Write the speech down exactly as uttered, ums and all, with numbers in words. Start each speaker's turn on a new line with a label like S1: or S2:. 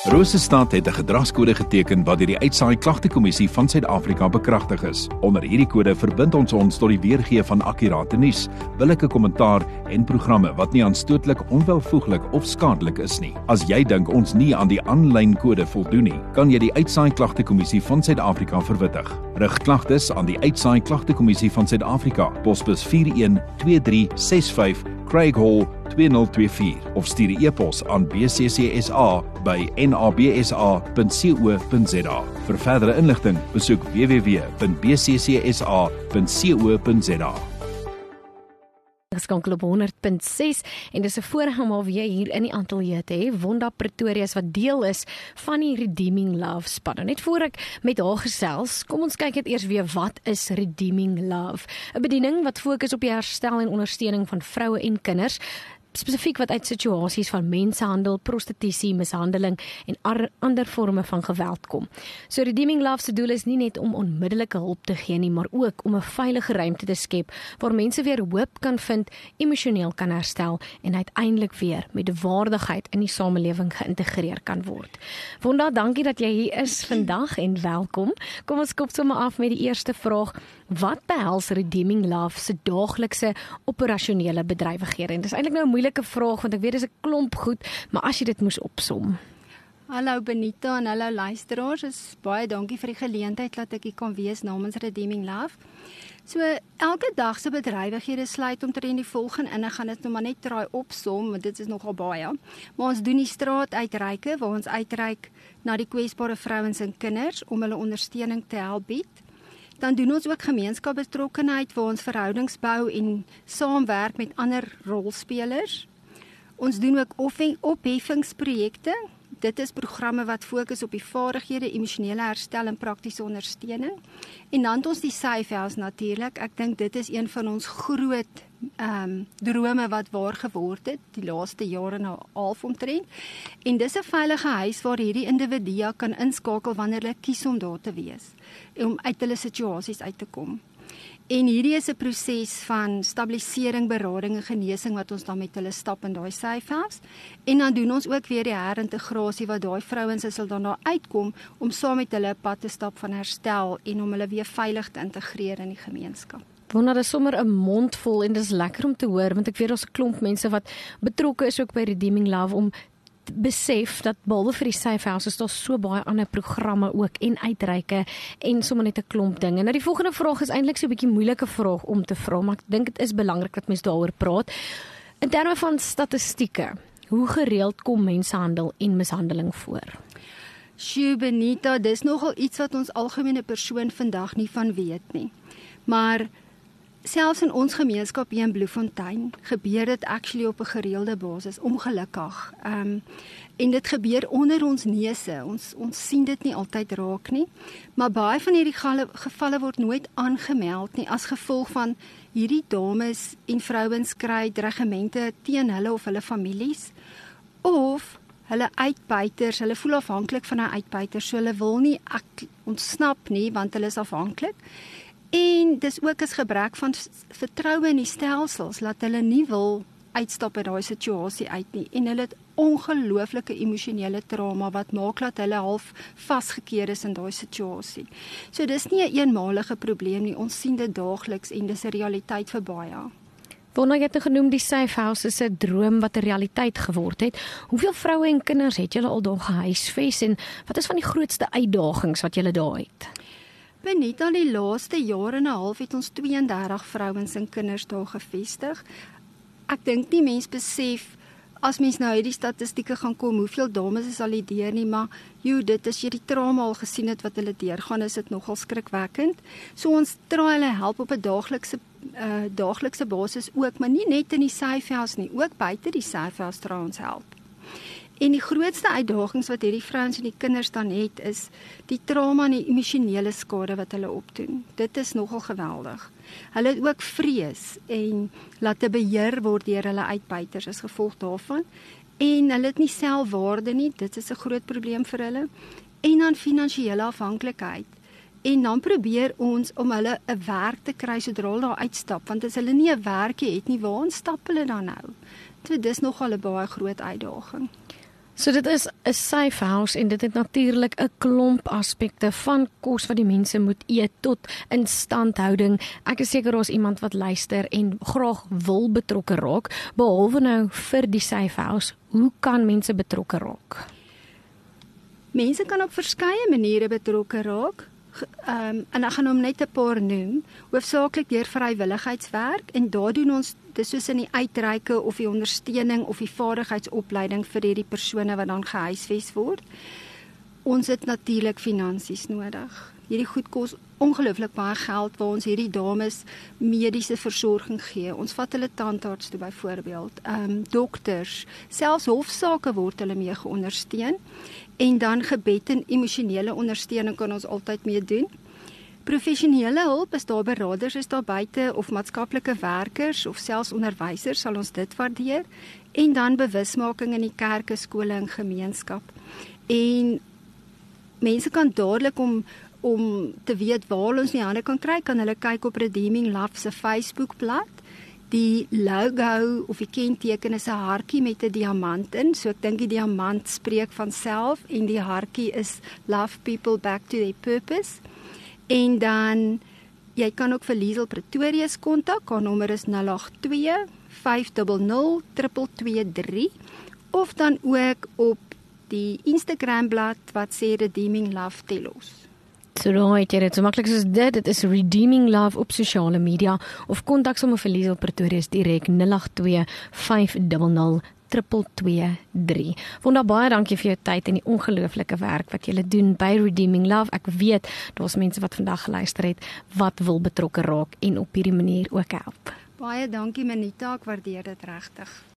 S1: Rosestad het 'n gedragskode geteken wat deur die Uitsaai Klagtekommissie van Suid-Afrika bekragtig is. Onder hierdie kode verbind ons ons tot die weergee van akkurate nuus, billike kommentaar en programme wat nie aanstootlik, onwelvoeglik of skadelik is nie. As jy dink ons nie aan die aanlyn kode voldoen nie, kan jy die Uitsaai Klagtekommissie van Suid-Afrika verwittig. Rig klagtes aan die Uitsaai Klagtekommissie van Suid-Afrika, posbus vier een twee drie ses vyf, Craig Hall twee nul twee vier of stuur 'n e-pos aan b c c s a by n a b s a punt co punt z a. Vir verdere inligting, besoek w w w punt b c c s a punt co punt z a.
S2: Geskankel op honderd punt ses en dis 'n voorreg om alweer hier in die ateljee te hê. Wanda Pretorius wat deel is van die Redeeming Love span. Net voor ek met haar gesels, kom ons kyk net eers weer wat is Redeeming Love. 'n Bediening wat fokus op die herstel en ondersteuning van vroue en kinders, spesifiek wat uit situasies van mensenhandel, prostitusie, mishandeling en ar- ander vorme van geweld kom. So Redeeming Love se doel is nie net om onmiddellike hulp te gee nie, maar ook om 'n veilige ruimte te skep waar mense weer hoop kan vind, emosioneel kan herstel en uiteindelik weer met waardigheid in die samelewing geïntegreer kan word. Wanda, dankie dat jy hier is vandag en welkom. Kom ons kop sommer af met die eerste vraag. Wat behels Redeeming Love se daaglikse operasionele bedrywighede? En dis eintlik nou 'n moeilike vraag want ek weet dis 'n klomp goed, maar as jy dit moes opsom.
S3: Hallo Benita en hallo luisteraars, is baie dankie vir die geleentheid dat ek hier kan wees namens Redeeming Love. So elke dag se bedrywighede sluit omtrent die volgende in. Ek gaan dit nou maar net try opsom, want dit is nogal baie. Maar ons doen die straatuitreike waar ons uitreik na die kwesbare vrouens en kinders om hulle ondersteuning te help bied. Dan doen ons ook gemeenskapsbetrokkenheid waar ons verhoudings bou en saamwerk met ander rolspelers. Ons doen ook ophef- opheffingsprojekte. Dit is programme wat fokus op die vaardighede, emosionele herstel en praktiese ondersteuning. En dan het ons die Safe House natuurlik. Ek dink dit is een van ons groot um, drome wat waar geword het, die laaste jare nou half omtrent. En dis 'n veilige huis waar hierdie individue kan inskakel wanneer hulle kies om daar te wees, om uit hulle situasies uit te kom. En hierdie is 'n proses van stabilisering, berading en genesing wat ons dan met hulle stap in daai Safe House. En dan doen ons ook weer die herintegrasie wat daai vrouens is sal dan daar uitkom om saam met hulle 'n pad te stap van herstel en om hulle weer veilig te integreer in die gemeenskap.
S2: Wonder, dis sommer 'n mond vol en dis lekker om te hoor want ek weet daar's 'n klomp mense wat betrokke is ook by Redeeming Love om besef dat behalwe vir die Safe House is daar so baie ander programme ook en uitreike en sommer net 'n klomp dinge. Nou die volgende vraag is eintlik so 'n bietjie moeilike vraag om te vra, maar ek dink dit is belangrik dat mense daaroor praat. In terme van statistieke, hoe gereeld kom mensenhandel en mishandeling voor?
S3: Sjoe Benita, dis nogal iets wat ons algemene persoon vandag nie van weet nie. Maar selfs in ons gemeenskap hier in Bloemfontein gebeur dit actually op 'n gereelde basis, ongelukkig. Um, en dit gebeur onder ons neuse. Ons ons sien dit nie altyd raak nie, maar baie van hierdie gevalle, gevalle word nooit aangemeld nie as gevolg van hierdie dames en vrouens kry dreigemente teen hulle of hulle families of hulle uitbuiters, hulle voel afhanklik van 'n uitbuiter, so hulle wil nie ek, ontsnap nie want hulle is afhanklik. En dis ook as gebrek van vertroue in die stelsels, dat hulle nie wil uitstap uit daai situasie uit nie. En hulle het ongelooflike emosionele trauma wat maak dat hulle half vasgekeer is in daai situasie. So dis nie 'n eenmalige probleem nie, ons sien dit daagliks en dis 'n realiteit vir baie.
S2: Wonder, jy het genoem die Safe House is 'n droom wat 'n realiteit geword het. Hoeveel vroue en kinders het julle al daar gehuisves en wat is van die grootste uitdagings wat julle daar het?
S3: Benita, die laaste jaar en 'n half het ons twee en dertig vrouens en kinders daar gevestig. Ek dink nie mens besef, as mens nou hierdie statistieke gaan kom, hoeveel dames is al die deur nie, maar joe, dit as jy die trauma al gesien het wat hulle deurgaan, is dit nogal skrikwekkend. So ons try hulle help op 'n daaglikse uh, daaglikse basis ook, maar nie net in die Safe House nie, ook buite die Safe House try ons help. En die grootste uitdagings wat hierdie vrouens en die kinders dan het, is die trauma en die emosionele skade wat hulle opdoen. Dit is nogal geweldig. Hulle het ook vrees en laat te beheer word deur hulle uitbuiters as gevolg daarvan. En hulle het nie selfwaarde nie, dit is 'n groot probleem vir hulle. En dan finansiële afhanklikheid. En dan probeer ons om hulle 'n werk te kry sodra hulle daar uitstap, want as hulle nie 'n werkie het nie, waar stap hulle dan nou? So dis nogal 'n baie groot uitdaging.
S2: So dit is 'n safe house en dit het natuurlik 'n klomp aspekte van kos wat die mense moet eet tot instandhouding. Ek is seker daar's iemand wat luister en graag wil betrokke raak, behalwe nou vir die safe house. Hoe kan mense betrokke raak?
S3: Mense kan op verskeie maniere betrokke raak. Um, en ek gaan hom net 'n paar noem, hoofsaaklik deur vrywilligheidswerk, en daar doen ons dis soos in die uitreike of die ondersteuning of die vaardigheidsopleiding vir hierdie persone wat dan gehuisves word. Ons het natuurlik finansies nodig. Hierdie goed kos ongelooflik baie geld waar ons hierdie dames mediese versorging gee. Ons vat hulle tandarts toe byvoorbeeld, um, dokters, selfs hofsaake word hulle mee geondersteun. En dan gebed en emosionele ondersteuning kan ons altyd mee doen. Professionele hulp, is daar beraders, is daar buite of maatskaplike werkers of selfs onderwysers, sal ons dit waardeer. En dan bewusmaking in die kerke, skole en gemeenskap. En mense kan dadelik om om te weet waar ons nie hande kan kry, kan hulle kyk op Redeeming Love se Facebookblad. Die logo of die kenteken is 'n hartjie met 'n diamant in, so ek dink die diamant spreek van self en die hartjie is love people back to their purpose. En dan, jy kan ook vir Liesel Pretorius kontak, haar nommer is nul agt twee, vyf nul nul, twee twee drie, of dan ook op die Instagram blad wat sê Redeeming Love Telos.
S2: So daar het jy dit, so maklik soos dit, dit is Redeeming Love op sosiale media, of kontak sommer vir Liesel Pretorius direk nul agt twee, vyf nul nul, twee twee drie. Wonder baie dankie vir jou tyd en die ongelooflike werk wat julle doen by Redeeming Love. Ek weet, daar's mense wat vandag geluister het, wat wil betrokke raak en op hierdie manier ook help.
S3: Baie dankie Manita, ek waardeer dit regtig.